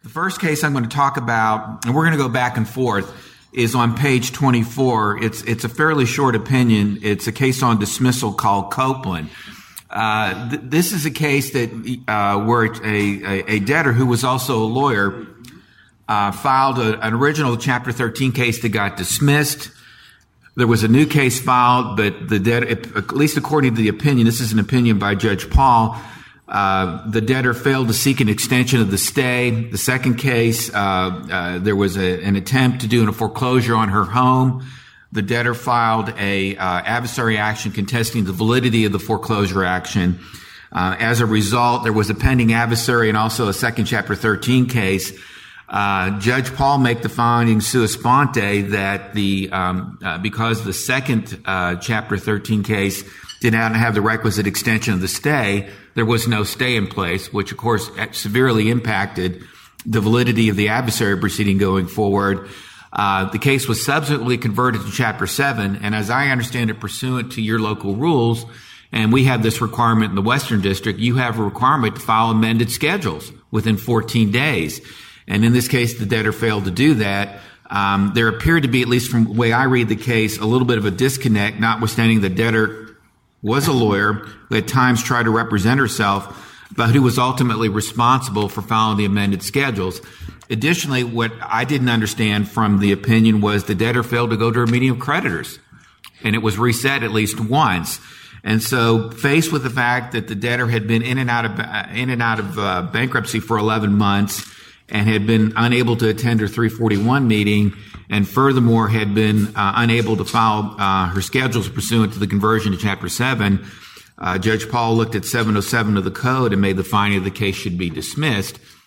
The first case I'm going to talk about, and we're going to go back and forth, is on page 24. It's a fairly short opinion. It's a case on dismissal called Copeland. This is a case that where a debtor who was also a lawyer filed an original Chapter 13 case that got dismissed. There was a new case filed, but the debtor, at least according to the opinion, this is an opinion by Judge Paul, the debtor failed to seek an extension of the stay. The second case, there was an attempt to do a foreclosure on her home. The debtor filed a adversary action contesting the validity of the foreclosure action. As a result, there was a pending adversary and also a second Chapter 13 case. Judge Paul made the finding sua sponte that because the second Chapter 13 case did not have the requisite extension of the stay, there was no stay in place, which of course severely impacted the validity of the adversary proceeding going forward. The case was subsequently converted to Chapter 7, and as I understand it, pursuant to your local rules, and we have this requirement in the Western District, you have a requirement to file amended schedules within 14 days. And in this case, the debtor failed to do that. There appeared to be, at least from the way I read the case, a little bit of a disconnect, notwithstanding the debtor was a lawyer who at times tried to represent herself, but who was ultimately responsible for filing the amended schedules. Additionally, what I didn't understand from the opinion was the debtor failed to go to a meeting of creditors, and it was reset at least once. And so, faced with the fact that the debtor had been in and out of bankruptcy for 11 months and had been unable to attend her 341 meeting, and furthermore had been unable to file her schedules pursuant to the conversion to Chapter 7, Judge Paul looked at 707 of the code and made the finding the case should be dismissed.